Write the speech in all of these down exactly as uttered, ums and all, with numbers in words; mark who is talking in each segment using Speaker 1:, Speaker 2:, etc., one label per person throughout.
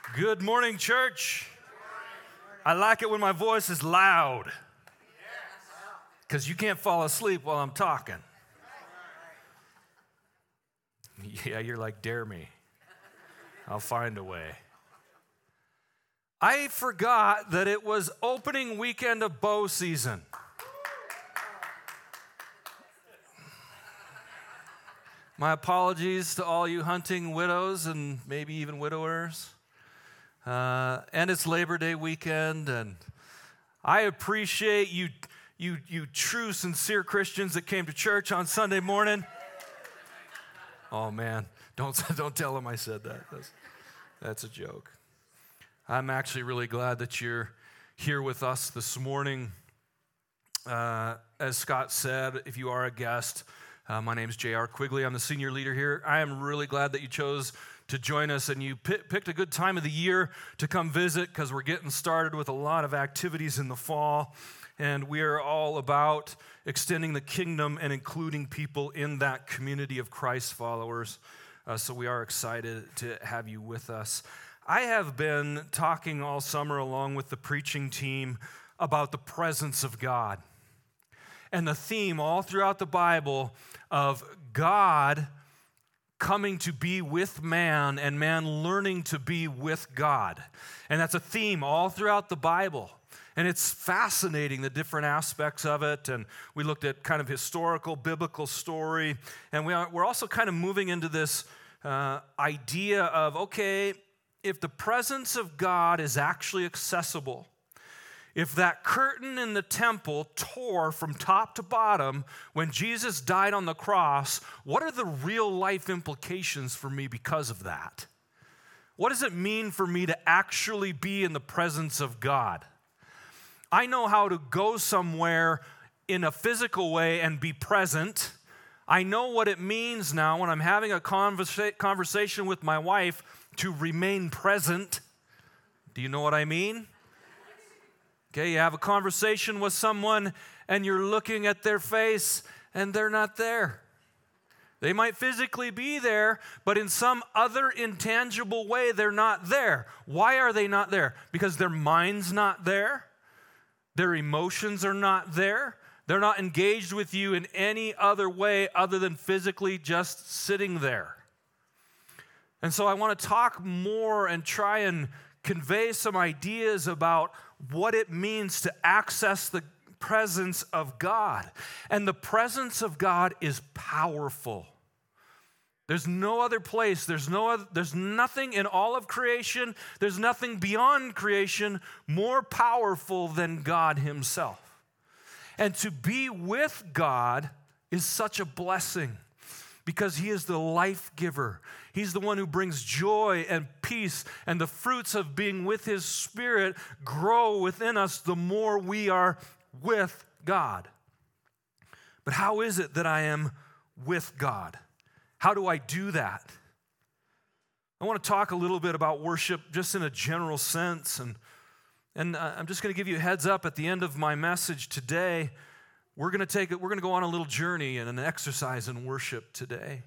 Speaker 1: Good morning, church. I like it when my voice is loud because you can't fall asleep while I'm talking. Yeah, you're like, dare me. I'll find a way. I forgot that it was opening weekend of bow season. My apologies to all you hunting widows and maybe even widowers. Uh, and it's Labor Day weekend, and I appreciate you, you, you true, sincere Christians that came to church on Sunday morning. Oh man, don't don't tell them I said that. That's, that's a joke. I'm actually really glad that you're here with us this morning. Uh, as Scott said, if you are a guest, uh, my name is J R Quigley. I'm the senior leader here. I am really glad that you chose to join us, and you p- picked a good time of the year to come visit because we're getting started with a lot of activities in the fall, and we are all about extending the kingdom and including people in that community of Christ followers, uh, so we are excited to have you with us. I have been talking all summer along with the preaching team about the presence of God, and the theme all throughout the Bible of God coming to be with man and man learning to be with God. And that's a theme all throughout the Bible. And it's fascinating, the different aspects of it. And we looked at kind of historical, biblical story. And we are, we're also kind of moving into this uh, idea of, okay, if the presence of God is actually accessible, if that curtain in the temple tore from top to bottom when Jesus died on the cross, what are the real life implications for me because of that? What does it mean for me to actually be in the presence of God? I know how to go somewhere in a physical way and be present. I know what it means now when I'm having a conversa- conversation with my wife to remain present. Do you know what I mean? Okay, you have a conversation with someone and you're looking at their face and they're not there. They might physically be there, but in some other intangible way, they're not there. Why are they not there? Because their mind's not there. Their emotions are not there. They're not engaged with you in any other way other than physically just sitting there. And so I want to talk more and try and convey some ideas about what it means to access the presence of God. And the presence of God is powerful. There's no other place, there's no other, there's nothing in all of creation, there's nothing beyond creation more powerful than God himself. And to be with God is such a blessing because he is the life giver. He's the one who brings joy and peace, and the fruits of being with his Spirit grow within us the more we are with God. But how is it that I am with God? How do I do that? I want to talk a little bit about worship just in a general sense, and, and I'm just going to give you a heads up at the end of my message today. We're going to take it, we're going to go on a little journey and an exercise in worship today.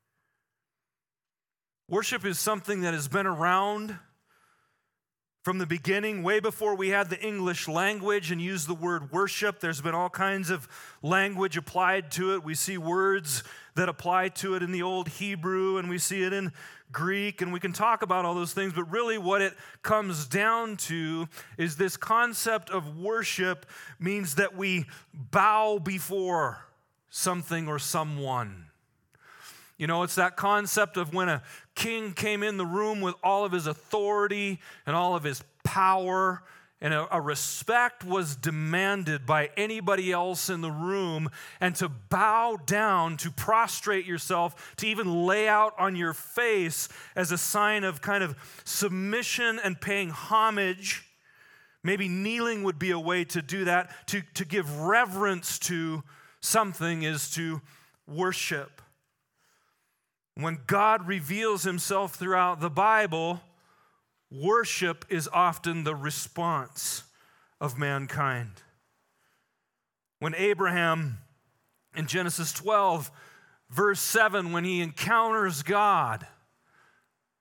Speaker 1: Worship is something that has been around from the beginning, way before we had the English language and used the word worship. There's been all kinds of language applied to it. We see words that apply to it in the old Hebrew, and we see it in Greek, and we can talk about all those things, but really what it comes down to is this concept of worship means that we bow before something or someone. You know, it's that concept of when a king came in the room with all of his authority and all of his power, and a, a respect was demanded by anybody else in the room, and to bow down, to prostrate yourself, to even lay out on your face as a sign of kind of submission and paying homage. Maybe kneeling would be a way to do that. To, to give reverence to something is to worship. When God reveals himself throughout the Bible, worship is often the response of mankind. When Abraham, in Genesis twelve, verse seven, when he encounters God,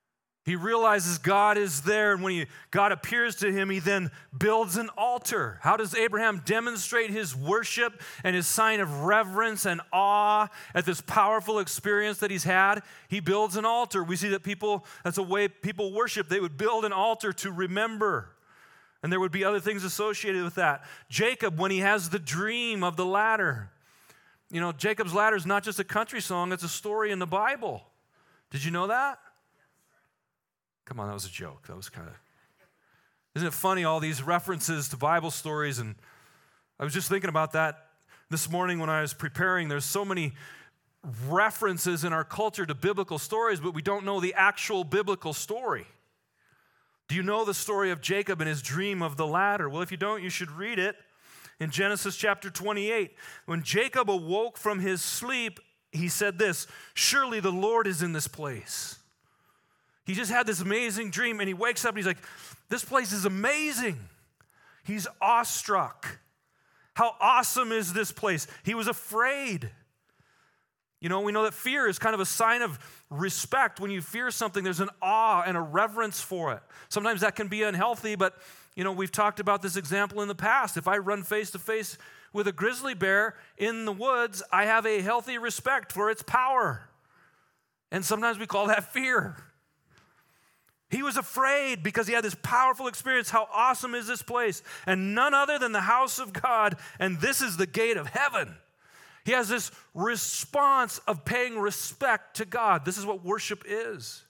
Speaker 1: He realizes God is there, and when he, God appears to him, he then builds an altar. How does Abraham demonstrate his worship and his sign of reverence and awe at this powerful experience that he's had? He builds an altar. We see that people, that's a way people worship. They would build an altar to remember, and there would be other things associated with that. Jacob, when he has the dream of the ladder, you know, Jacob's ladder is not just a country song, it's a story in the Bible. Did you know that? Come on, that was a joke. That was kind of, isn't it funny, all these references to Bible stories? And I was just thinking about that this morning when I was preparing. There's so many references in our culture to biblical stories, but we don't know the actual biblical story. Do you know the story of Jacob and his dream of the ladder? Well, if you don't, you should read it in Genesis chapter twenty-eight. When Jacob awoke from his sleep, he said this, "Surely the Lord is in this place." He just had this amazing dream, and he wakes up and he's like, this place is amazing. He's awestruck. How awesome is this place? He was afraid. You know, we know that fear is kind of a sign of respect. When you fear something, there's an awe and a reverence for it. Sometimes that can be unhealthy, but, you know, we've talked about this example in the past. If I run face to face with a grizzly bear in the woods, I have a healthy respect for its power. And sometimes we call that fear. He was afraid because he had this powerful experience. How awesome is this place? And none other than the house of God, and this is the gate of heaven. He has this response of paying respect to God. This is what worship is.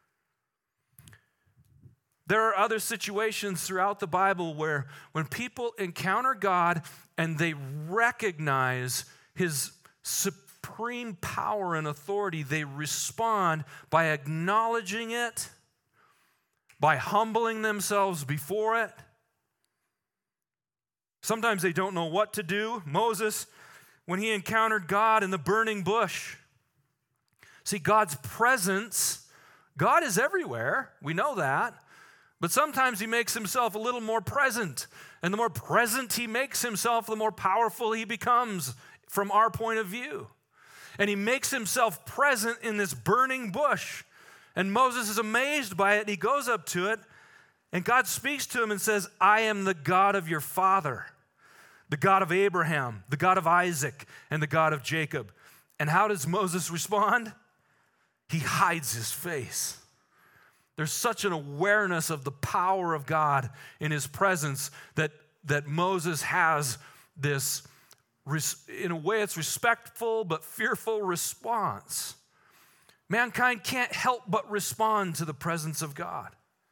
Speaker 1: There are other situations throughout the Bible where when people encounter God and they recognize his supreme power and authority, they respond by acknowledging it, by humbling themselves before it. Sometimes they don't know what to do. Moses, when he encountered God in the burning bush, see, God's presence, God is everywhere. We know that. But sometimes he makes himself a little more present. And the more present he makes himself, the more powerful he becomes from our point of view. And he makes himself present in this burning bush. And Moses is amazed by it, and he goes up to it, and God speaks to him and says, "I am the God of your father, the God of Abraham, the God of Isaac, and the God of Jacob." And how does Moses respond? He hides his face. There's such an awareness of the power of God in his presence that, that Moses has this, in a way it's respectful but fearful response. Mankind can't help but respond to the presence of God.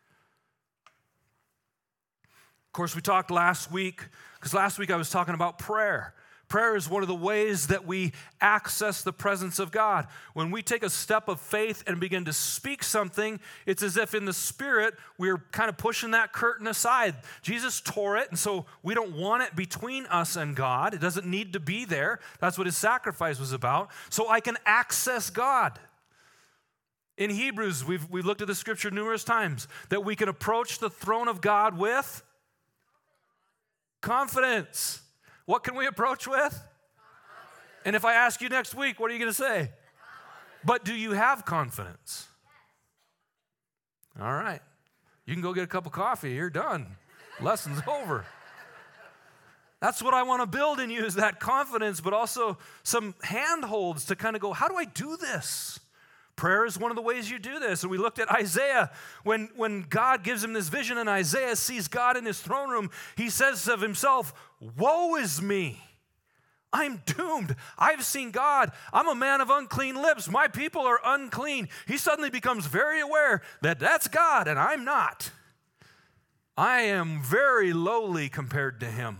Speaker 1: Of course, we talked last week, because last week I was talking about prayer. Prayer is one of the ways that we access the presence of God. When we take a step of faith and begin to speak something, it's as if in the Spirit we're kind of pushing that curtain aside. Jesus tore it, and so we don't want it between us and God. It doesn't need to be there. That's what his sacrifice was about. So I can access God. In Hebrews, we've, we've looked at the scripture numerous times, that we can approach the throne of God with confidence. What can we approach with? Confidence. And if I ask you next week, what are you going to say? Confidence. But do you have confidence? Yes. All right. You can go get a cup of coffee. You're done. Lesson's over. That's what I want to build in you, is that confidence, but also some handholds to kind of go, how do I do this? Prayer is one of the ways you do this. And we looked at Isaiah. When, when God gives him this vision and Isaiah sees God in his throne room, he says of himself, "Woe is me. I'm doomed. I've seen God. I'm a man of unclean lips. My people are unclean." He suddenly becomes very aware that that's God and I'm not. I am very lowly compared to him.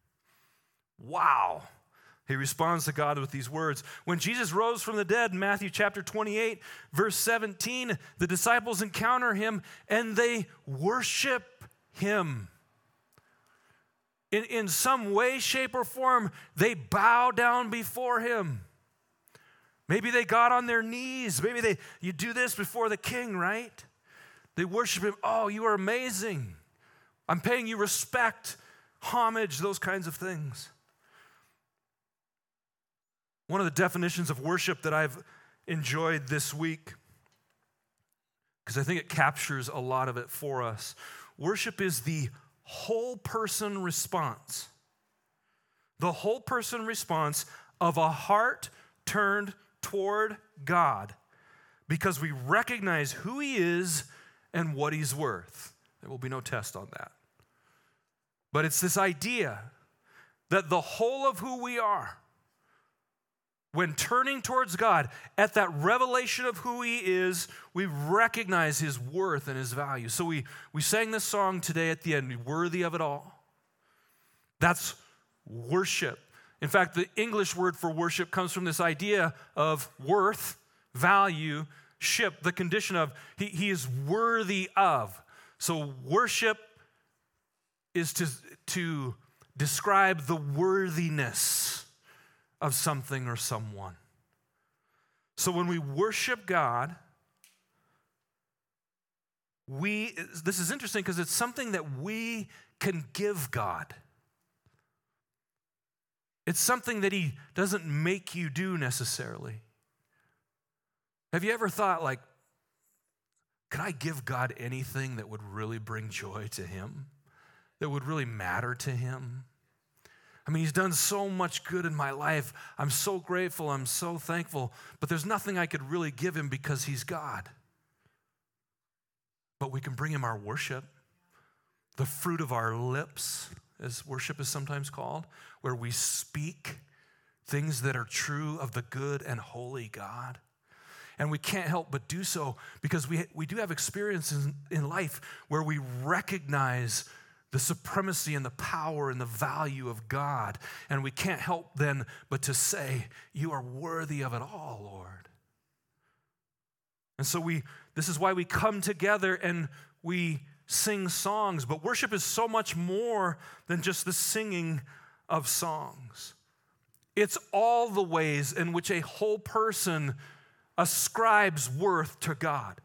Speaker 1: Wow. He responds to God with these words. When Jesus rose from the dead in Matthew chapter twenty-eight, verse seventeen, the disciples encounter him and they worship him. In, in some way, shape, or form, they bow down before him. Maybe they got on their knees. Maybe they, you do this before the king, right? They worship him. "Oh, you are amazing. I'm paying you respect, homage," those kinds of things. One of the definitions of worship that I've enjoyed this week because I think it captures a lot of it for us. Worship is the whole person response. The whole person response of a heart turned toward God because we recognize who he is and what he's worth. There will be no test on that. But it's this idea that the whole of who we are, when turning towards God, at that revelation of who he is, we recognize his worth and his value. So we, we sang this song today at the end, worthy of it all. That's worship. In fact, the English word for worship comes from this idea of worth, value, ship, the condition of he, he is worthy of. So worship is to, to describe the worthiness of something or someone. So when we worship God, we this is interesting because it's something that we can give God. It's something that he doesn't make you do necessarily. Have you ever thought, like, could I give God anything that would really bring joy to him? That would really matter to him? I mean, he's done so much good in my life. I'm so grateful. I'm so thankful. But there's nothing I could really give him because he's God. But we can bring him our worship, the fruit of our lips, as worship is sometimes called, where we speak things that are true of the good and holy God. And we can't help but do so because we, we do have experiences in, in life where we recognize the supremacy and the power and the value of God. And we can't help then but to say, you are worthy of it all, Lord. And so we, this is why we come together and we sing songs. But worship is so much more than just the singing of songs. It's all the ways in which a whole person ascribes worth to God.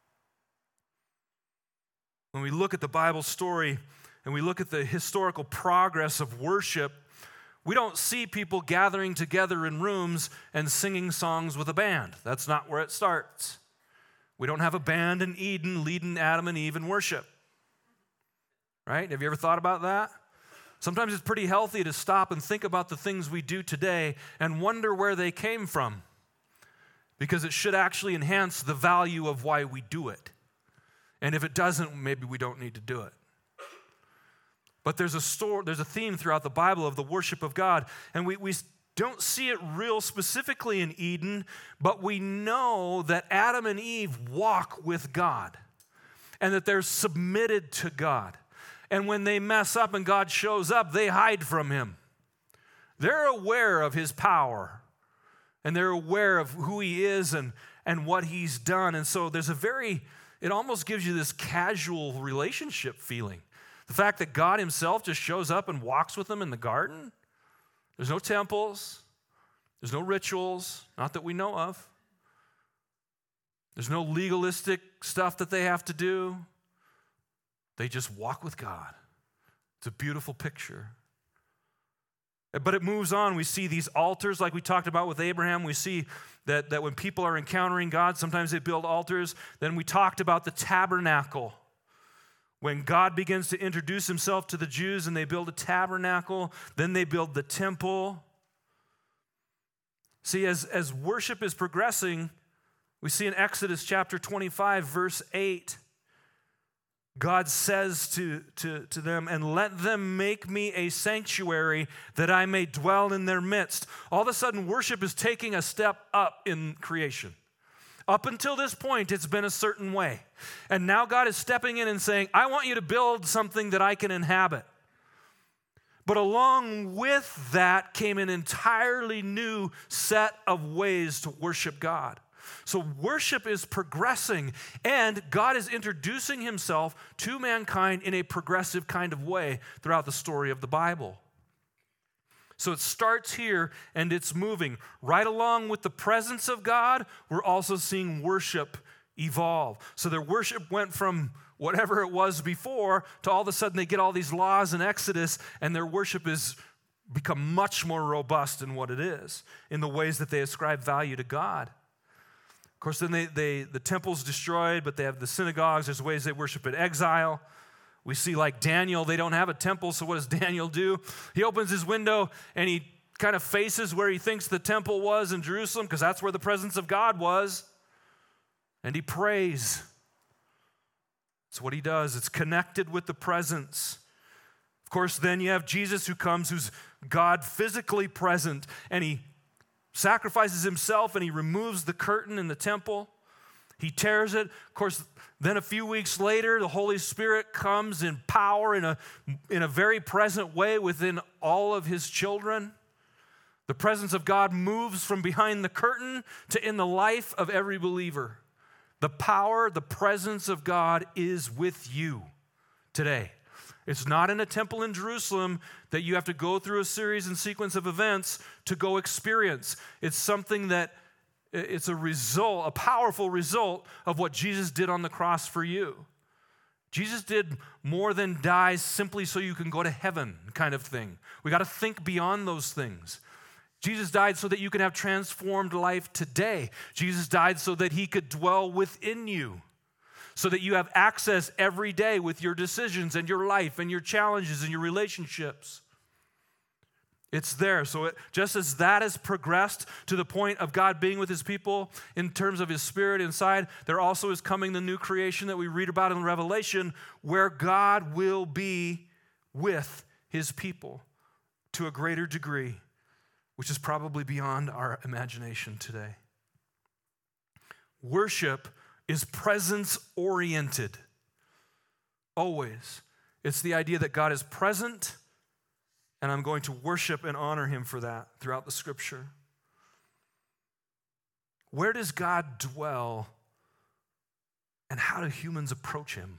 Speaker 1: When we look at the Bible story and we look at the historical progress of worship, we don't see people gathering together in rooms and singing songs with a band. That's not where it starts. We don't have a band in Eden leading Adam and Eve in worship. Right? Have you ever thought about that? Sometimes it's pretty healthy to stop and think about the things we do today and wonder where they came from, because it should actually enhance the value of why we do it. And if it doesn't, maybe we don't need to do it. But there's a story, there's a theme throughout the Bible of the worship of God, and we, we don't see it real specifically in Eden, but we know that Adam and Eve walk with God and that they're submitted to God. And when they mess up and God shows up, they hide from him. They're aware of his power, and they're aware of who he is and, and what he's done. And so there's a very, it almost gives you this casual relationship feeling. The fact that God himself just shows up and walks with them in the garden. There's no temples. There's no rituals, not that we know of. There's no legalistic stuff that they have to do. They just walk with God. It's a beautiful picture. But it moves on. We see these altars like we talked about with Abraham. We see that, that when people are encountering God, sometimes they build altars. Then we talked about the tabernacle. When God begins to introduce himself to the Jews and they build a tabernacle, then they build the temple. See, as, as worship is progressing, we see in Exodus chapter twenty-five, verse eight, God says to, to, to them, and let them make me a sanctuary that I may dwell in their midst. All of a sudden, worship is taking a step up in creation. Up until this point, it's been a certain way. And now God is stepping in and saying, I want you to build something that I can inhabit. But along with that came an entirely new set of ways to worship God. So worship is progressing, and God is introducing himself to mankind in a progressive kind of way throughout the story of the Bible. So it starts here, and it's moving. Right along with the presence of God, we're also seeing worship evolve. So their worship went from whatever it was before to all of a sudden they get all these laws in Exodus, and their worship has become much more robust in what it is, in the ways that they ascribe value to God. Of course, then they, they the temple's destroyed, but they have the synagogues. There's ways they worship in exile. We see like Daniel, they don't have a temple, so what does Daniel do? He opens his window and he kind of faces where he thinks the temple was in Jerusalem, because that's where the presence of God was, and he prays. That's what he does. It's connected with the presence. Of course, then you have Jesus who comes, who's God physically present, and he sacrifices himself and he removes the curtain in the temple. He tears it. Of course, then a few weeks later, the Holy Spirit comes in power in a, in a very present way within all of his children. The presence of God moves from behind the curtain to in the life of every believer. The power, the presence of God is with you today. It's not in a temple in Jerusalem that you have to go through a series and sequence of events to go experience. It's something that, it's a result, a powerful result of what Jesus did on the cross for you. Jesus did more than die simply so you can go to heaven kind of thing. We got to think beyond those things. Jesus died so that you can have transformed life today. Jesus died so that he could dwell within you, so that you have access every day with your decisions and your life and your challenges and your relationships. It's there. So it, just as that has progressed to the point of God being with his people in terms of his spirit inside, there also is coming the new creation that we read about in Revelation, where God will be with his people to a greater degree, which is probably beyond our imagination today. Worship is presence-oriented. Always. It's the idea that God is present, and I'm going to worship and honor him for that throughout the scripture. Where does God dwell, and how do humans approach him?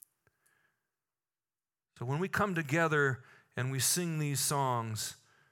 Speaker 1: So when we come together and we sing these songs,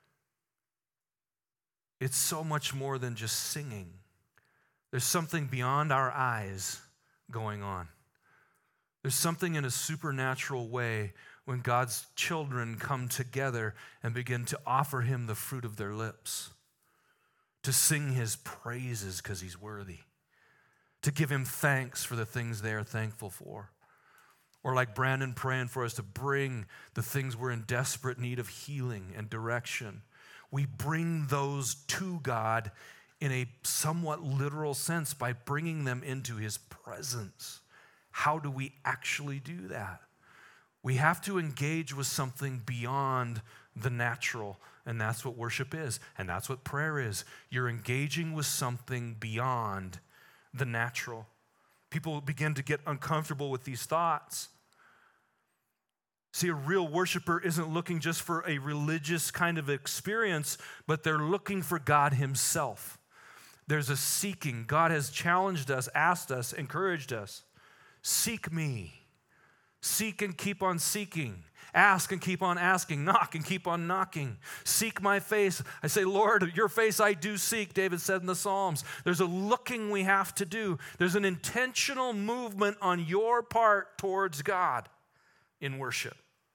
Speaker 1: it's so much more than just singing. There's something beyond our eyes going on. There's something in a supernatural way when God's children come together and begin to offer him the fruit of their lips, to sing his praises because he's worthy, to give him thanks for the things they are thankful for. Or like Brandon praying for us to bring the things we're in desperate need of healing and direction. We bring those to God in a somewhat literal sense by bringing them into his presence. How do we actually do that? We have to engage with something beyond the natural, and that's what worship is, and that's what prayer is. You're engaging with something beyond the natural. People begin to get uncomfortable with these thoughts. See, a real worshiper isn't looking just for a religious kind of experience, but they're looking for God himself. There's a seeking. God has challenged us, asked us, encouraged us. Seek me. Seek and keep on seeking. Ask and keep on asking. Knock and keep on knocking. Seek my face. I say, Lord, your face I do seek, David said in the Psalms. There's a looking we have to do. There's an intentional movement on your part towards God in worship.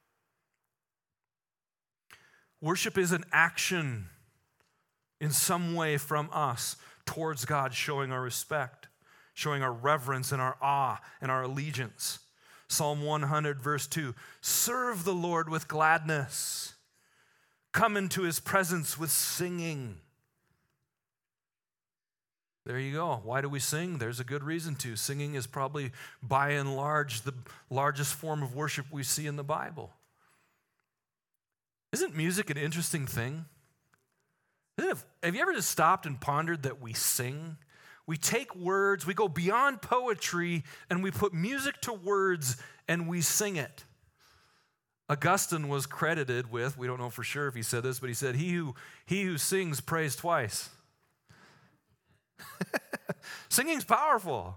Speaker 1: Worship is an action in some way from us towards God, showing our respect, showing our reverence and our awe and our allegiance. Psalm one hundred, verse two, serve the Lord with gladness. Come into his presence with singing. There you go. Why do we sing? There's a good reason to. Singing is probably, by and large, the largest form of worship we see in the Bible. Isn't music an interesting thing? Isn't it, have you ever just stopped and pondered that we sing? We take words, we go beyond poetry, and we put music to words, and we sing it. Augustine was credited with, we don't know for sure if he said this, but he said, he who, he who sings prays twice. Singing's powerful.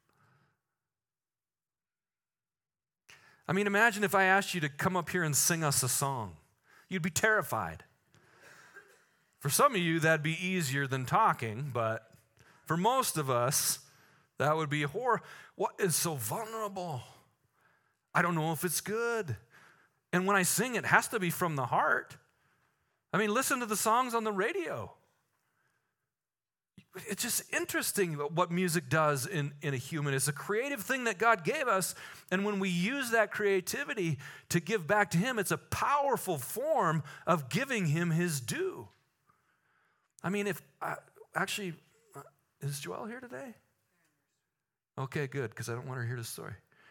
Speaker 1: I mean, imagine if I asked you to come up here and sing us a song. You'd be terrified. For some of you, that'd be easier than talking, but for most of us, that would be horror. What is so vulnerable? I don't know if it's good. And when I sing, it has to be from the heart. I mean, listen to the songs on the radio. it's just interesting what music does in, in a human. It's a creative thing that God gave us, and when we use that creativity to give back to him, it's a powerful form of giving him his due. I mean, if, uh, actually, uh, is Joelle here today? Okay, good, because I don't want her to hear the story.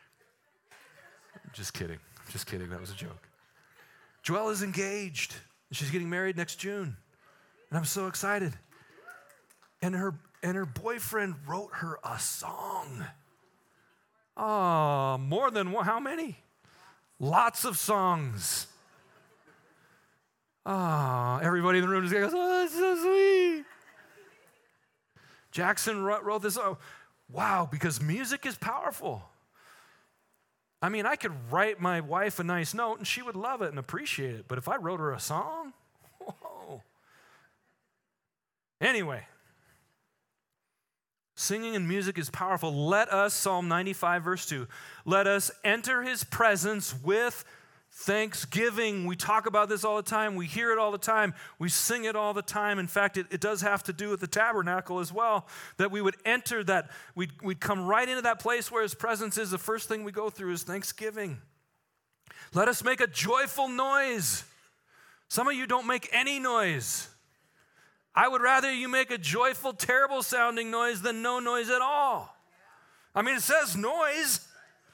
Speaker 1: Just kidding, just kidding, that was a joke. Joelle is engaged, and she's getting married next June, and I'm so excited. And her and her boyfriend wrote her a song. Oh, more than one, how many? Lots of songs. Oh, everybody in the room just goes, oh, that's so sweet. Jackson wrote, wrote this song. Wow, because music is powerful. I mean, I could write my wife a nice note and she would love it and appreciate it. But if I wrote her a song, whoa. Anyway. Singing and music is powerful. Let us, Psalm ninety-five, verse two, let us enter his presence with thanksgiving. We talk about this all the time. We hear it all the time. We sing it all the time. In fact, it, it does have to do with the tabernacle as well, that we would enter that, we'd, we'd come right into that place where his presence is. The first thing we go through is thanksgiving. Let us make a joyful noise. Some of you don't make any noise. I would rather you make a joyful, terrible sounding noise than no noise at all. I mean, it says noise.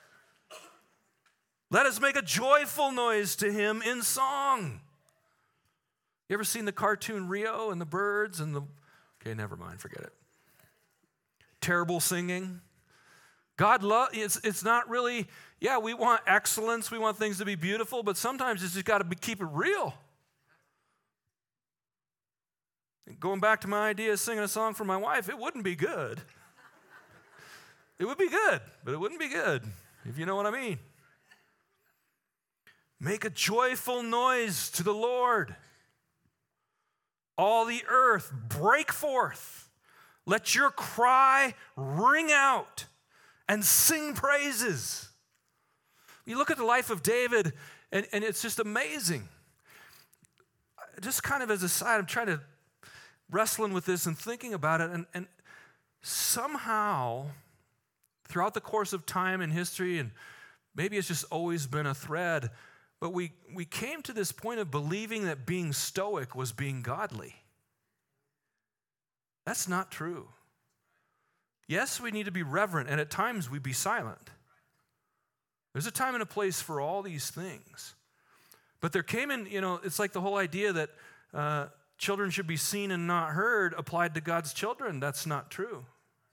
Speaker 1: Let us make a joyful noise to him in song. You ever seen the cartoon Rio and the birds and the, okay, never mind, forget it. Terrible singing. God love, it's, it's not really, yeah, we want excellence, we want things to be beautiful, but sometimes it's just got to be, keep it real. Going back to my idea of singing a song for my wife, it wouldn't be good. It would be good, but it wouldn't be good, if you know what I mean. Make a joyful noise to the Lord. All the earth, break forth. Let your cry ring out and sing praises. You look at the life of David, and, and it's just amazing. Just kind of as a side, I'm trying to wrestling with this and thinking about it, and, and somehow throughout the course of time and history, and maybe it's just always been a thread, but we, we came to this point of believing that being stoic was being godly. That's not true. Yes, we need to be reverent, and at times we be silent. There's a time and a place for all these things. But there came in, you know, it's like the whole idea that uh, children should be seen and not heard applied to God's children. That's not true.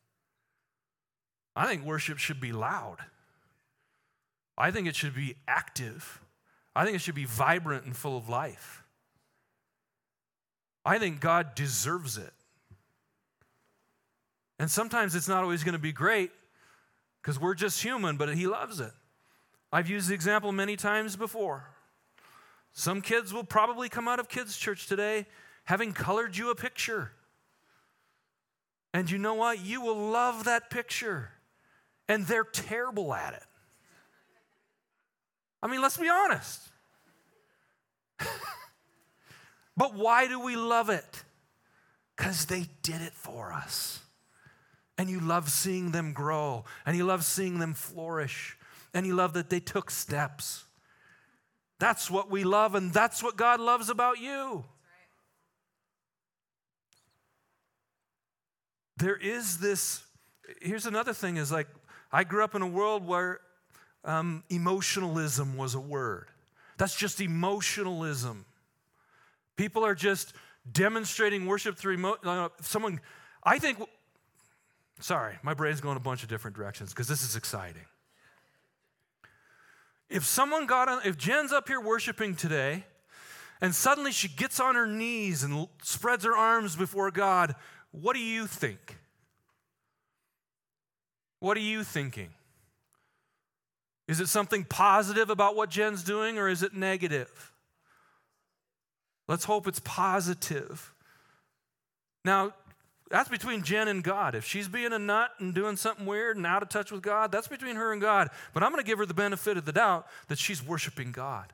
Speaker 1: I think worship should be loud. I think it should be active. I think it should be vibrant and full of life. I think God deserves it. And sometimes it's not always going to be great because we're just human, but he loves it. I've used the example many times before. Some kids will probably come out of kids' church today having colored you a picture. And you know what? You will love that picture. And they're terrible at it. I mean, let's be honest. But why do we love it? Because they did it for us. And you love seeing them grow. And you love seeing them flourish. And you love that they took steps. That's what we love, and that's what God loves about you. There is this, here's another thing, is like, I grew up in a world where um, emotionalism was a word. That's just emotionalism. People are just demonstrating worship through emo- uh, someone, I think, sorry, my brain's going a bunch of different directions because this is exciting. If someone got on, if Jen's up here worshiping today, and suddenly she gets on her knees and spreads her arms before God, what do you think? What are you thinking? Is it something positive about what Jen's doing, or is it negative? Let's hope it's positive. Now, that's between Jen and God. If she's being a nut and doing something weird and out of touch with God, that's between her and God. But I'm going to give her the benefit of the doubt that she's worshiping God.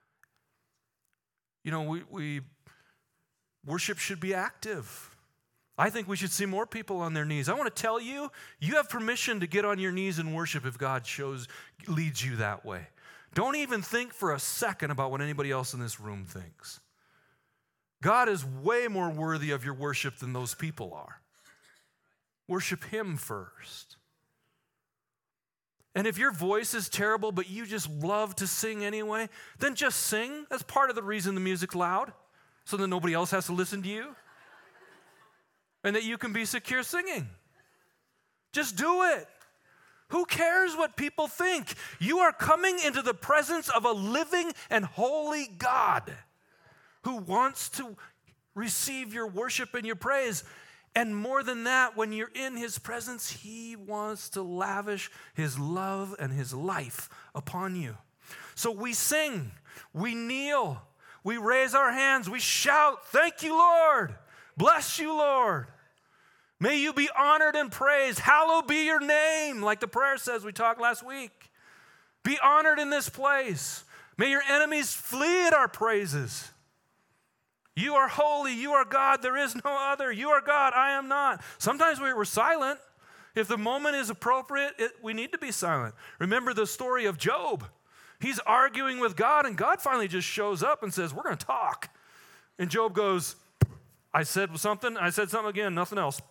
Speaker 1: You know, we, we worship should be active. I think we should see more people on their knees. I want to tell you, you have permission to get on your knees and worship if God shows, leads you that way. Don't even think for a second about what anybody else in this room thinks. God is way more worthy of your worship than those people are. Worship Him first. And if your voice is terrible, but you just love to sing anyway, then just sing. That's part of the reason the music's loud, so that nobody else has to listen to you. And that you can be secure singing. Just do it. Who cares what people think? You are coming into the presence of a living and holy God who wants to receive your worship and your praise. And more than that, when you're in His presence, He wants to lavish His love and His life upon you. So we sing, we kneel, we raise our hands, we shout, "Thank you, Lord. Bless you, Lord. May you be honored and praised. Hallowed be your name," like the prayer says we talked last week. Be honored in this place. May your enemies flee at our praises. You are holy. You are God. There is no other. You are God. I am not. Sometimes we're silent. If the moment is appropriate, it, we need to be silent. Remember the story of Job. He's arguing with God, and God finally just shows up and says, "We're going to talk." And Job goes, "I said something. I said something again. Nothing else."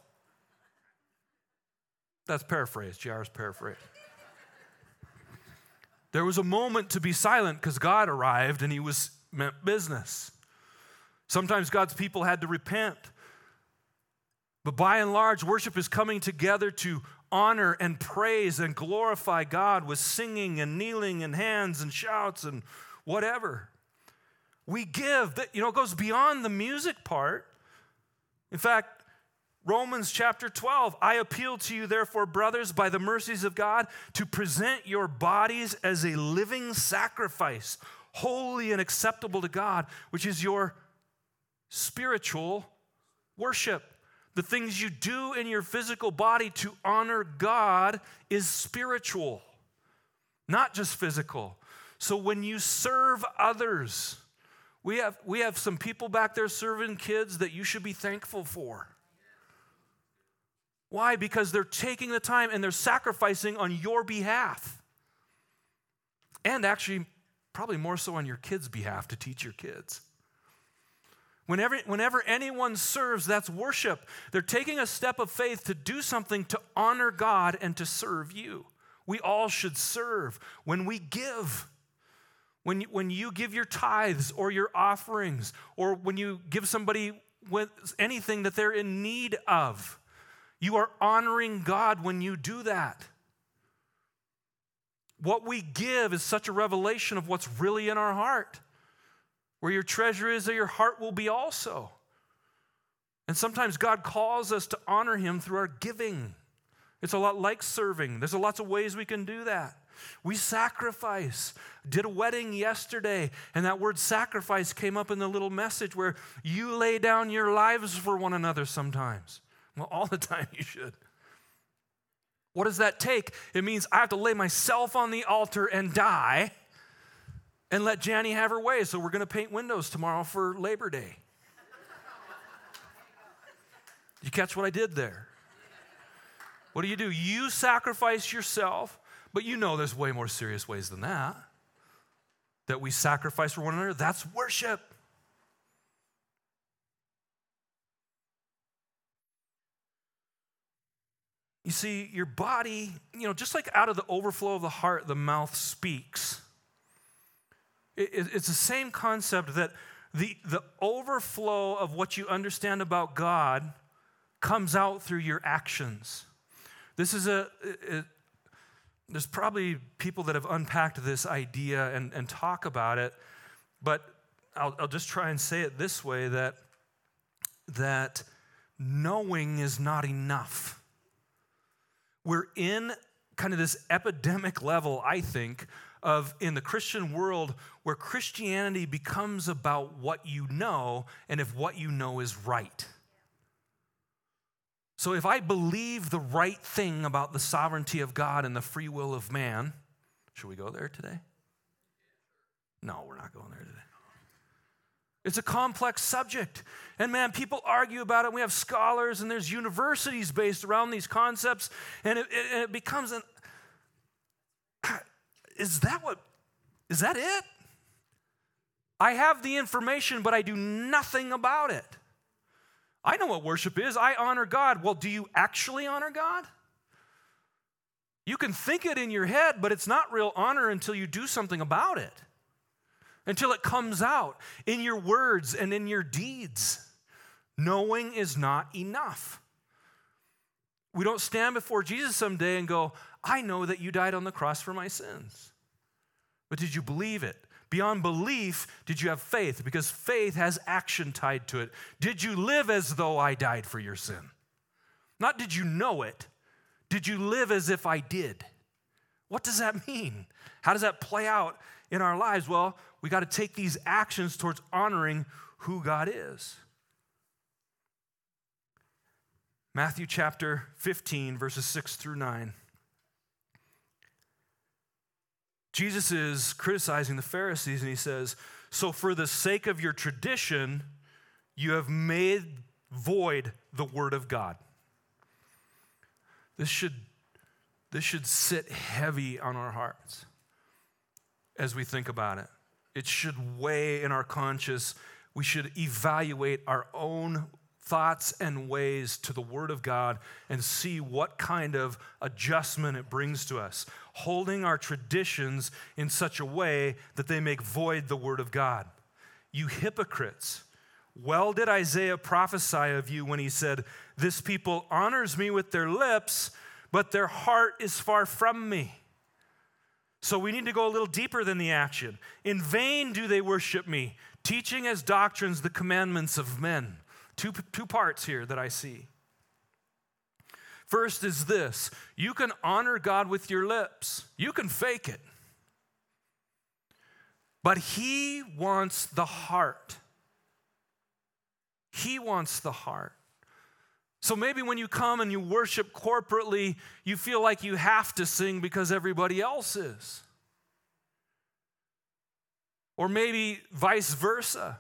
Speaker 1: That's paraphrased. J R's paraphrase. There was a moment to be silent because God arrived and He was meant business. Sometimes God's people had to repent. But by and large, worship is coming together to honor and praise and glorify God with singing and kneeling and hands and shouts and whatever. We give. That, you know, it goes beyond the music part. In fact, Romans chapter twelve, "I appeal to you, therefore, brothers, by the mercies of God, to present your bodies as a living sacrifice, holy and acceptable to God, which is your spiritual worship." The things you do in your physical body to honor God is spiritual, not just physical. So when you serve others, we have, we have some people back there serving kids that you should be thankful for. Why? Because they're taking the time and they're sacrificing on your behalf. And actually, probably more so on your kids' behalf to teach your kids. Whenever, whenever anyone serves, that's worship. They're taking a step of faith to do something to honor God and to serve you. We all should serve. When we give, when you, when you give your tithes or your offerings, or when you give somebody with anything that they're in need of, you are honoring God when you do that. What we give is such a revelation of what's really in our heart. Where your treasure is, there your heart will be also. And sometimes God calls us to honor Him through our giving. It's a lot like serving. There's lots of ways we can do that. We sacrifice. Did a wedding yesterday, and that word sacrifice came up in the little message where you lay down your lives for one another sometimes. Well, all the time you should. What does that take? It means I have to lay myself on the altar and die and let Janny have her way. So we're going to paint windows tomorrow for Labor Day. You catch what I did there? What do you do? You sacrifice yourself, but you know there's way more serious ways than that. That we sacrifice for one another. That's worship. You see, your body, you know, just like out of the overflow of the heart, the mouth speaks. It, it, it's the same concept that the, the overflow of what you understand about God comes out through your actions. This is a, it, there's probably people that have unpacked this idea and, and talk about it, but I'll, I'll just try and say it this way, that, that knowing is not enough. We're in kind of this epidemic level, I think, of in the Christian world where Christianity becomes about what you know and if what you know is right. So if I believe the right thing about the sovereignty of God and the free will of man, should we go there today? No, we're not going there today. It's a complex subject. And man, people argue about it. We have scholars and there's universities based around these concepts. And it, it, and it becomes an, is that what, is that it? I have the information, but I do nothing about it. I know what worship is. I honor God. Well, do you actually honor God? You can think it in your head, but it's not real honor until you do something about it. Until it comes out in your words and in your deeds. Knowing is not enough. We don't stand before Jesus someday and go, I know that you died on the cross for my sins. But did you believe it? Beyond belief, did you have faith? Because faith has action tied to it. Did you live as though I died for your sin? Not did you know it. Did you live as if I did? What does that mean? How does that play out in our lives? Well, we got to take these actions towards honoring who God is. Matthew chapter fifteen, verses six through nine. Jesus is criticizing the Pharisees, and he says, so for the sake of your tradition, you have made void the word of God. This should, this should sit heavy on our hearts as we think about it. It should weigh in our conscience. We should evaluate our own thoughts and ways to the Word of God and see what kind of adjustment it brings to us, holding our traditions in such a way that they make void the Word of God. You hypocrites, well did Isaiah prophesy of you when he said, this people honors me with their lips, but their heart is far from me. So we need to go a little deeper than the action. In vain do they worship me, teaching as doctrines the commandments of men. Two, two parts here that I see. First is this. You can honor God with your lips. You can fake it. But he wants the heart. He wants the heart. So maybe when you come and you worship corporately, you feel like you have to sing because everybody else is. Or maybe vice versa.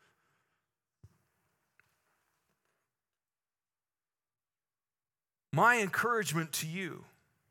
Speaker 1: My encouragement to you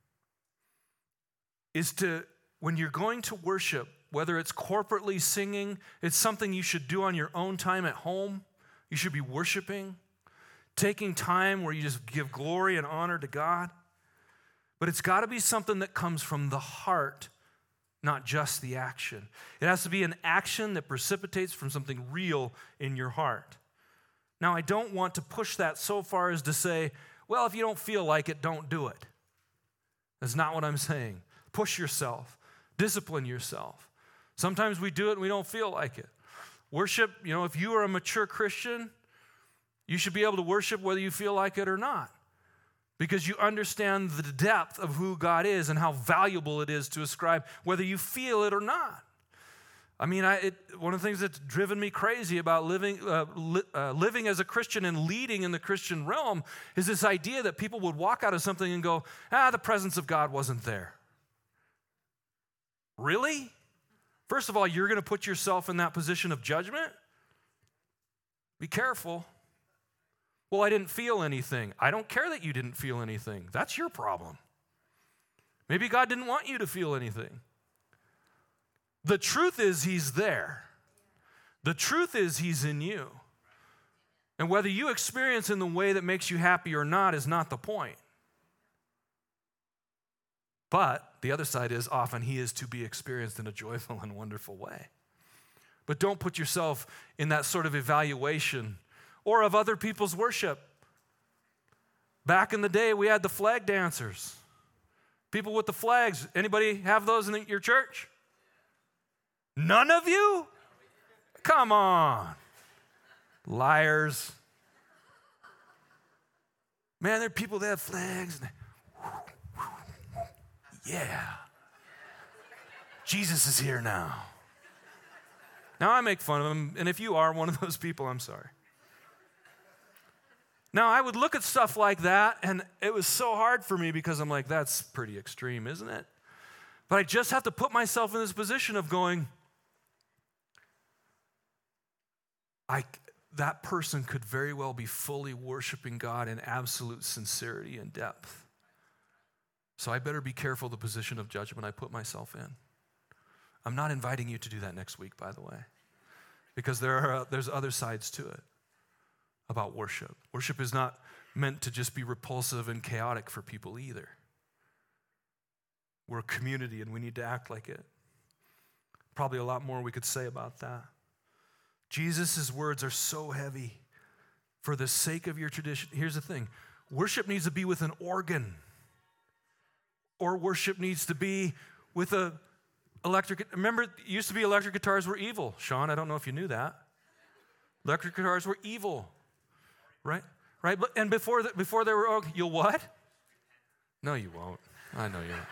Speaker 1: is to, when you're going to worship, whether it's corporately singing, it's something you should do on your own time at home. You should be worshiping, taking time where you just give glory and honor to God. But it's got to be something that comes from the heart, not just the action. It has to be an action that precipitates from something real in your heart. Now, I don't want to push that so far as to say, well, if you don't feel like it, don't do it. That's not what I'm saying. Push yourself. Discipline yourself. Sometimes we do it and we don't feel like it. Worship, you know, if you are a mature Christian, you should be able to worship whether you feel like it or not. Because you understand the depth of who God is and how valuable it is to ascribe whether you feel it or not. I mean, I, it, one of the things that's driven me crazy about living, uh, li, uh, living as a Christian and leading in the Christian realm is this idea that people would walk out of something and go, ah, the presence of God wasn't there. Really? First of all, you're going to put yourself in that position of judgment? Be careful. Well, I didn't feel anything. I don't care that you didn't feel anything. That's your problem. Maybe God didn't want you to feel anything. The truth is he's there. The truth is he's in you. And whether you experience in the way that makes you happy or not is not the point. But the other side is often he is to be experienced in a joyful and wonderful way. But don't put yourself in that sort of evaluation or of other people's worship. Back in the day, we had the flag dancers. People with the flags. Anybody have those in your church? None of you? Come on. Liars. Man, there are people that have flags. And yeah. Jesus is here now. Now I make fun of him, and if you are one of those people, I'm sorry. Now, I would look at stuff like that, and it was so hard for me because I'm like, that's pretty extreme, isn't it? But I just have to put myself in this position of going, I, that person could very well be fully worshiping God in absolute sincerity and depth. So I better be careful the position of judgment I put myself in. I'm not inviting you to do that next week, by the way, because there are uh, there's other sides to it about worship. Worship is not meant to just be repulsive and chaotic for people either. We're a community and we need to act like it. Probably a lot more we could say about that. Jesus' words are so heavy. For the sake of your tradition, here's the thing. Worship needs to be with an organ. Or worship needs to be with a electric, remember, it used to be electric guitars were evil. Sean, I don't know if you knew that. Electric guitars were evil, right? Right, and before the, before they were, oh, you'll what? No, you won't. I know you won't.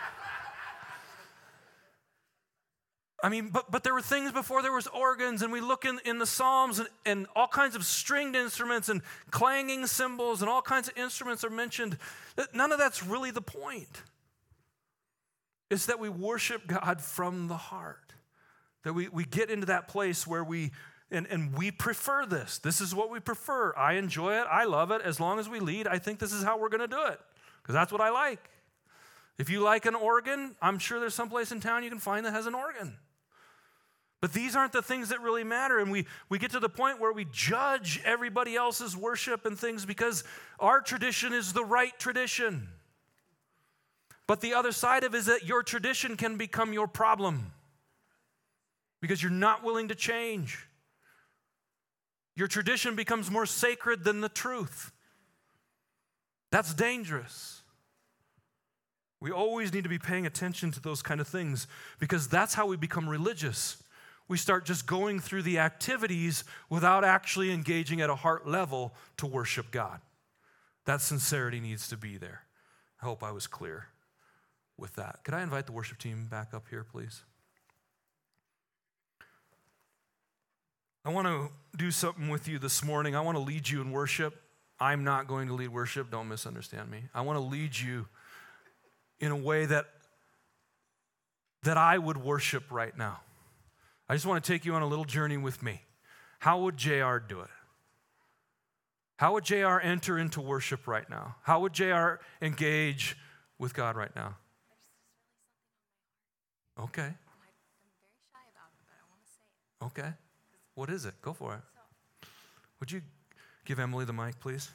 Speaker 1: I mean, but but there were things before there was organs, and we look in, in the Psalms, and, and all kinds of stringed instruments and clanging cymbals and all kinds of instruments are mentioned. None of that's really the point. It's that we worship God from the heart. That we, we get into that place where we, and, and we prefer this. This is what we prefer. I enjoy it. I love it. As long as we lead, I think this is how we're going to do it. Because that's what I like. If you like an organ, I'm sure there's someplace in town you can find that has an organ. But these aren't the things that really matter. And we, we get to the point where we judge everybody else's worship and things because our tradition is the right tradition. But the other side of it is that your tradition can become your problem because you're not willing to change. Your tradition becomes more sacred than the truth. That's dangerous. We always need to be paying attention to those kind of things because that's how we become religious. We start just going through the activities without actually engaging at a heart level to worship God. That sincerity needs to be there. I hope I was clear with that. Could I invite the worship team back up here, please? I want to do something with you this morning. I want to lead you in worship. I'm not going to lead worship. Don't misunderstand me. I want to lead you in a way that, that I would worship right now. I just want to take you on a little journey with me. How would J R do it? How would J R enter into worship right now? How would J R engage with God right now? Okay.
Speaker 2: I'm very shy about it, but I want to say it.
Speaker 1: Okay. What is it? Go for it. Would you give Emily the mic, please?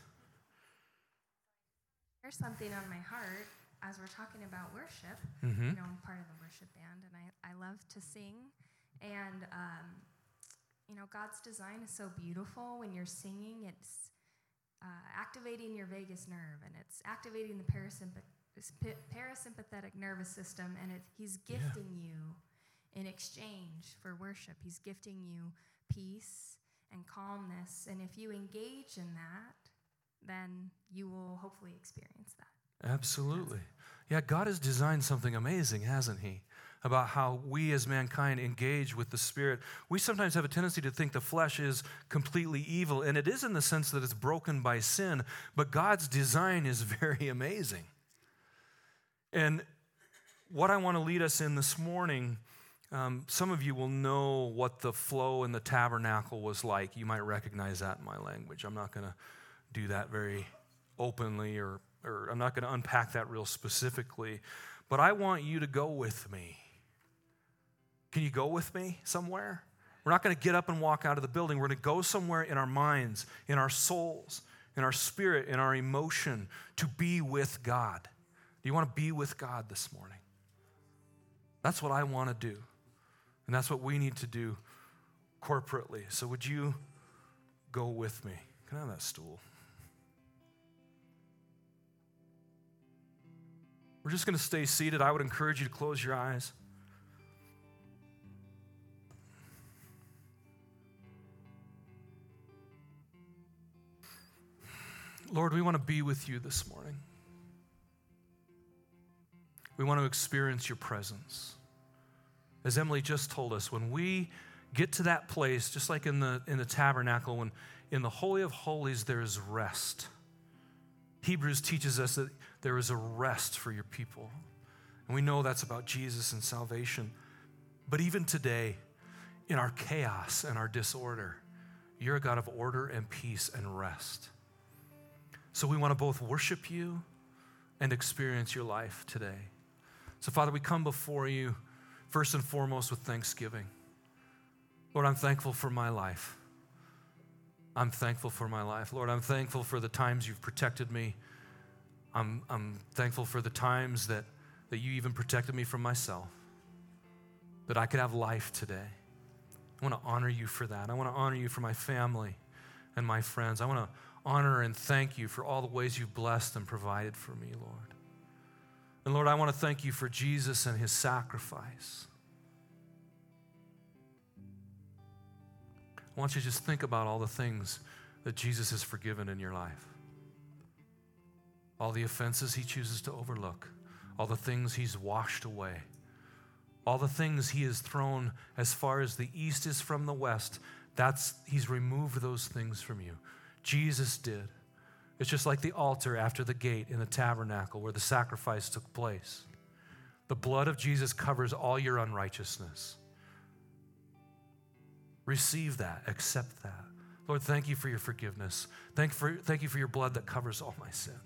Speaker 2: There's something on my heart as we're talking about worship.
Speaker 1: Mm-hmm.
Speaker 2: You know, I'm part of the worship band, and I, I love to sing. And, um, you know, God's design is so beautiful. When you're singing, it's uh, activating your vagus nerve, and it's activating the parasympathetic parasympathetic nervous system, and it, he's gifting yeah. you in exchange for worship. He's gifting you peace and calmness, and if you engage in that, then you will hopefully experience that.
Speaker 1: Absolutely. Yeah, God has designed something amazing, hasn't he? About how we as mankind engage with the Spirit. We sometimes have a tendency to think the flesh is completely evil, and it is in the sense that it's broken by sin, but God's design is very amazing. And what I want to lead us in this morning, um, some of you will know what the flow in the tabernacle was like. You might recognize that in my language. I'm not going to do that very openly, or, or I'm not going to unpack that real specifically, but I want you to go with me. Can you go with me somewhere? We're not going to get up and walk out of the building. We're going to go somewhere in our minds, in our souls, in our spirit, in our emotion to be with God. Do you want to be with God this morning? That's what I want to do. And that's what we need to do corporately. So would you go with me? Can I have that stool? We're just going to stay seated. I would encourage you to close your eyes. Lord, we want to be with you this morning. We want to experience your presence. As Emily just told us, when we get to that place, just like in the, in the tabernacle, when in the Holy of Holies there is rest. Hebrews teaches us that there is a rest for your people. And we know that's about Jesus and salvation. But even today, in our chaos and our disorder, You're a God of order and peace and rest. So we want to both worship you and experience your life today. So Father, we come before you first and foremost with thanksgiving. Lord, I'm thankful for my life. I'm thankful for my life. Lord, I'm thankful for the times you've protected me. I'm, I'm thankful for the times that, that you even protected me from myself, that I could have life today. I want to honor you for that. I want to honor you for my family and my friends. I want to honor and thank you for all the ways you've blessed and provided for me, Lord. And Lord, I want to thank you for Jesus and his sacrifice. I want you to just think about all the things that Jesus has forgiven in your life. All the offenses he chooses to overlook. All the things he's washed away. All the things he has thrown as far as the east is from the west. That's, he's removed those things from you. Jesus did. It's just like the altar after the gate in the tabernacle where the sacrifice took place. The blood of Jesus covers all your unrighteousness. Receive that. Accept that. Lord, thank you for your forgiveness. Thank, for, thank you for your blood that covers all my sin.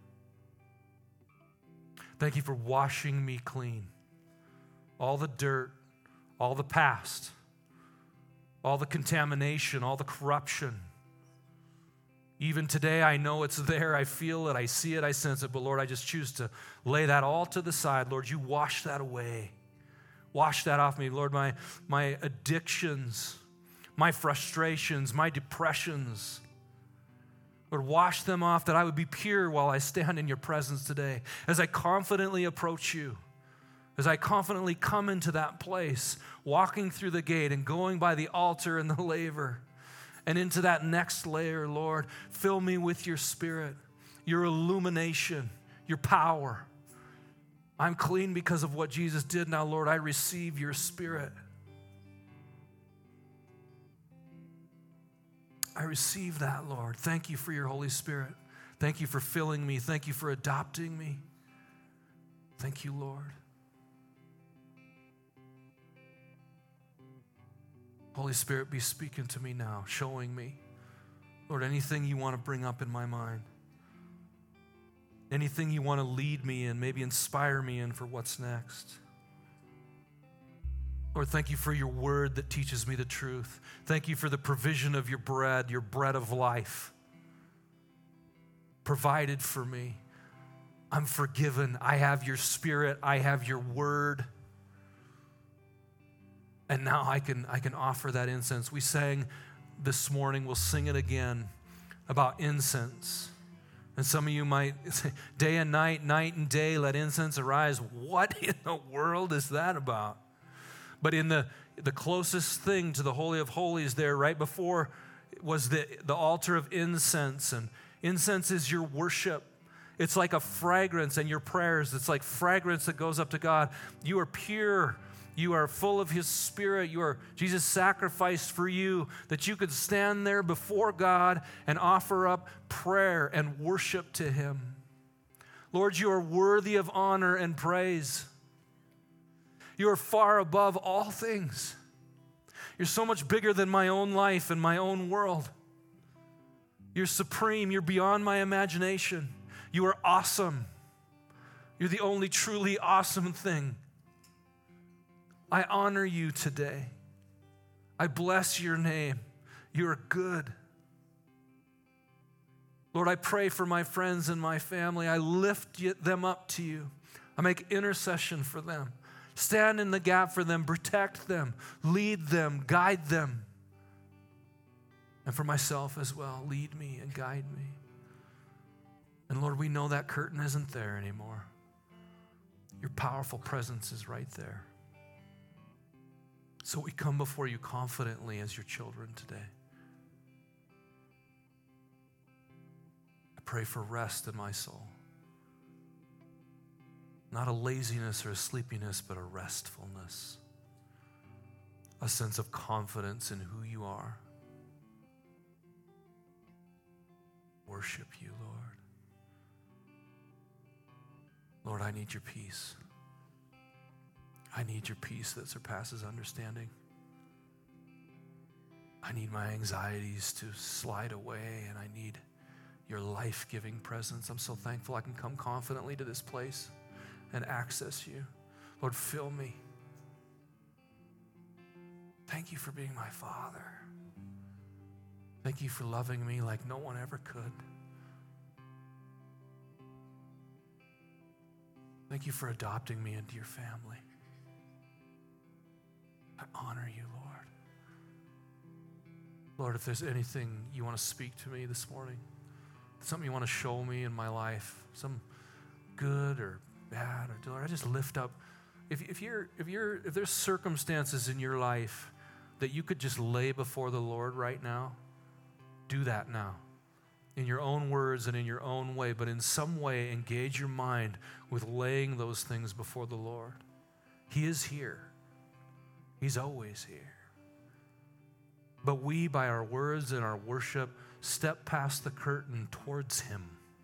Speaker 1: Thank you for washing me clean. All the dirt, all the past, all the contamination, all the corruption. Even today, I know it's there. I feel it. I see it. I sense it. But Lord, I just choose to lay that all to the side. Lord, you wash that away. Wash that off me. Lord, my, my addictions, my frustrations, my depressions, Lord, wash them off that I would be pure while I stand in your presence today. As I confidently approach you, as I confidently come into that place, walking through the gate and going by the altar and the laver, and into that next layer, Lord, fill me with your spirit, your illumination, your power. I'm clean because of what Jesus did. Now, Lord, I receive your spirit. I receive that, Lord. Thank you for your Holy Spirit. Thank you for filling me. Thank you for adopting me. Thank you, Lord. Holy Spirit, be speaking to me now, showing me, Lord, anything you want to bring up in my mind, anything you want to lead me in, maybe inspire me in for what's next. Lord, thank you for your word that teaches me the truth. Thank you for the provision of your bread, your bread of life, provided for me. I'm forgiven. I have your spirit. I have your word. And now I can, I can offer that incense. We sang this morning, we'll sing it again, about incense. And some of you might say, day and night, night and day, let incense arise. What in the world is that about? But in the, the closest thing to the Holy of Holies there, right before, was the, the altar of incense. And incense is your worship. It's like a fragrance, and your prayers, it's like fragrance that goes up to God. You are pure. You are full of his spirit. You are, Jesus sacrificed for you that you could stand there before God and offer up prayer and worship to him. Lord, you are worthy of honor and praise. You are far above all things. You're so much bigger than my own life and my own world. You're supreme. You're beyond my imagination. You are awesome. You're the only truly awesome thing. I honor you today. I bless your name. You are good. Lord, I pray for my friends and my family. I lift them up to you. I make intercession for them. Stand in the gap for them. Protect them. Lead them. Guide them. And for myself as well, lead me and guide me. And Lord, we know that curtain isn't there anymore. Your powerful presence is right there. So we come before you confidently as your children today. I pray for rest in my soul. Not a laziness or a sleepiness, but a restfulness. A sense of confidence in who you are. Worship you, Lord. Lord, I need your peace. I need your peace that surpasses understanding. I need my anxieties to slide away, and I need your life-giving presence. I'm so thankful I can come confidently to this place and access you. Lord, fill me. Thank you for being my Father. Thank you for loving me like no one ever could. Thank you for adopting me into your family. I honor you, Lord. Lord, if there's anything you want to speak to me this morning, something you want to show me in my life, some good or bad, or Lord, I just lift up. If, if you're, if you're, if there's circumstances in your life that you could just lay before the Lord right now, do that now. In your own words and in your own way, but in some way engage your mind with laying those things before the Lord. He is here. He's always here. But we, by our words and our worship, step past the curtain towards him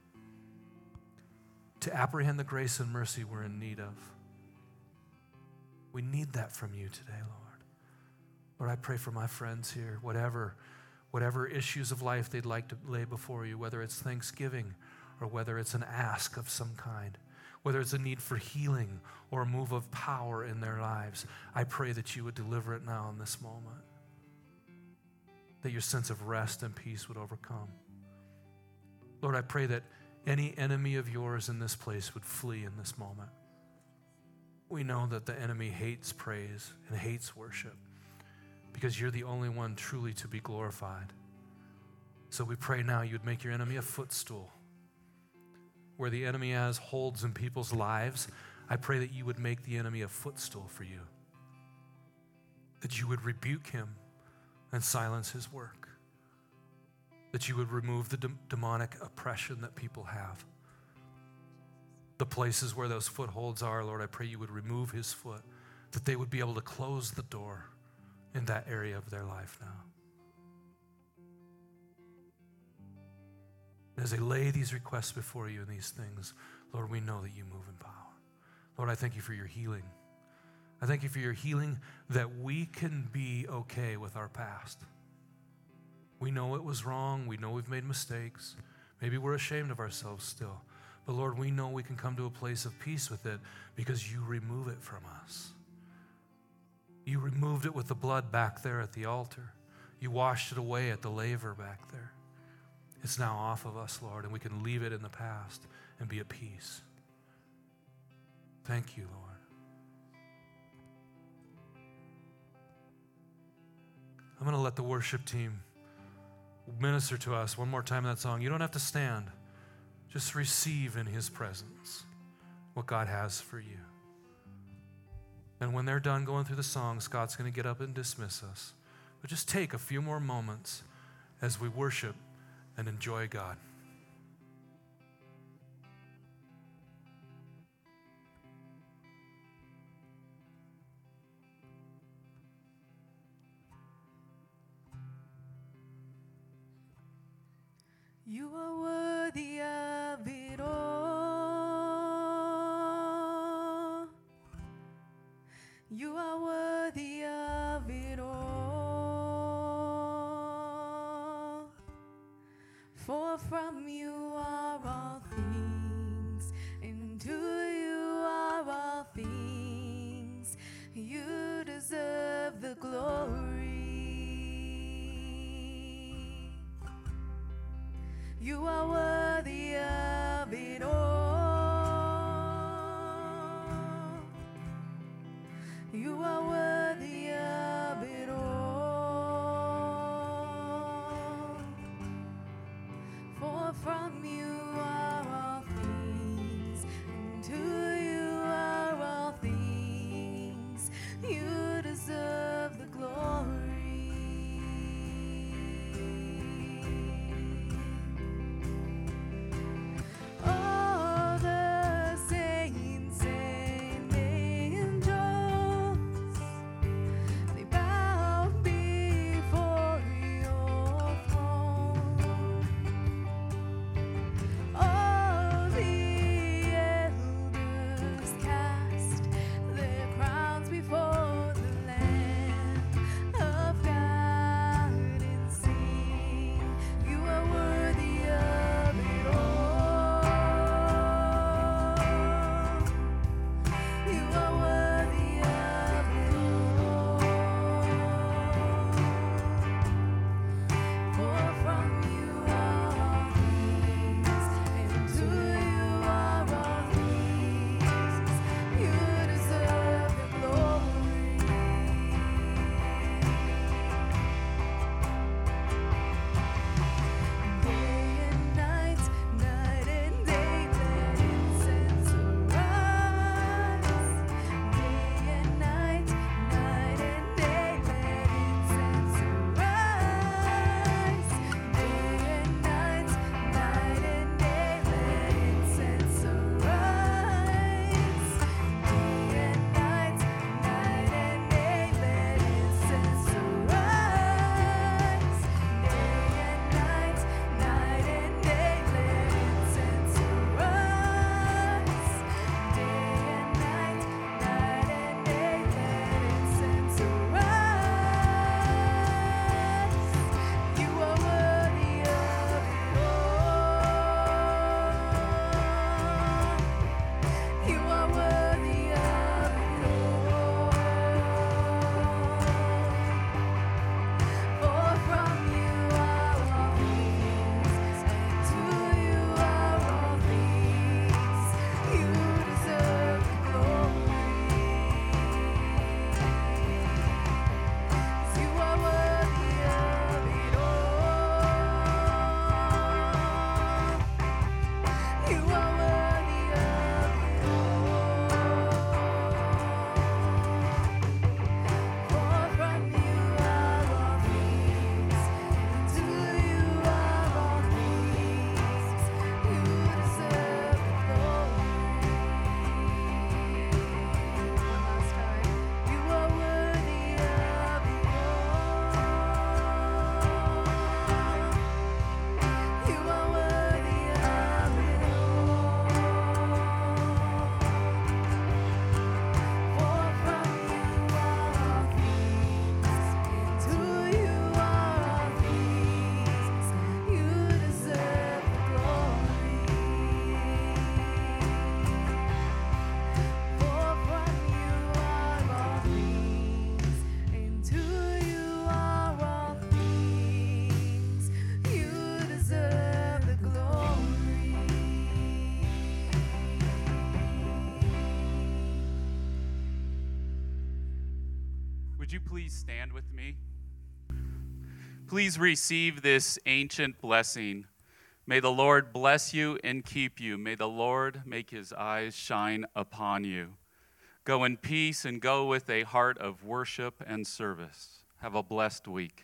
Speaker 1: to apprehend the grace and mercy we're in need of. We need that from you today, Lord. Lord, I pray for my friends here, whatever Whatever issues of life they'd like to lay before you, whether it's thanksgiving or whether it's an ask of some kind, whether it's a need for healing or a move of power in their lives, I pray that you would deliver it now in this moment, that your sense of rest and peace would overcome. Lord, I pray that any enemy of yours in this place would flee in this moment. We know that the enemy hates praise and hates worship, because you're the only one truly to be glorified. So we pray now you'd make your enemy a footstool. Where the enemy has holds in people's lives, I pray that you would make the enemy a footstool for you. That you would rebuke him and silence his work. That you would remove the de- demonic oppression that people have. The places where those footholds are, Lord, I pray you would remove his foot, that they would be able to close the door in that area of their life now. As they lay these requests before you and these things, Lord, we know that you move in power. Lord, I thank you for your healing. I thank you for your healing, that we can be okay with our past. We know it was wrong. We know we've made mistakes. Maybe we're ashamed of ourselves still. But Lord, we know we can come to a place of peace with it because you remove it from us. You removed it with the blood back there at the altar. You washed it away at the laver back there. It's now off of us, Lord, and we can leave it in the past and be at peace. Thank you, Lord. I'm going to let the worship team minister to us one more time in that song. You don't have to stand. Just receive in his presence what God has for you. And when they're done going through the song, Scott's going to get up and dismiss us. But just take a few more moments as we worship and enjoy God.
Speaker 3: You are worthy of it all. You are worthy of it all. For from you are all things, and to you are all things. You deserve the glory. You are worthy of it all. You are worthy of it all. For from you are all things, and to you are all things. You deserve the glory.
Speaker 4: please stand with me? Please receive this ancient blessing. May the Lord bless you and keep you. May the Lord make his eyes shine upon you. Go in peace and go with a heart of worship and service. Have a blessed week.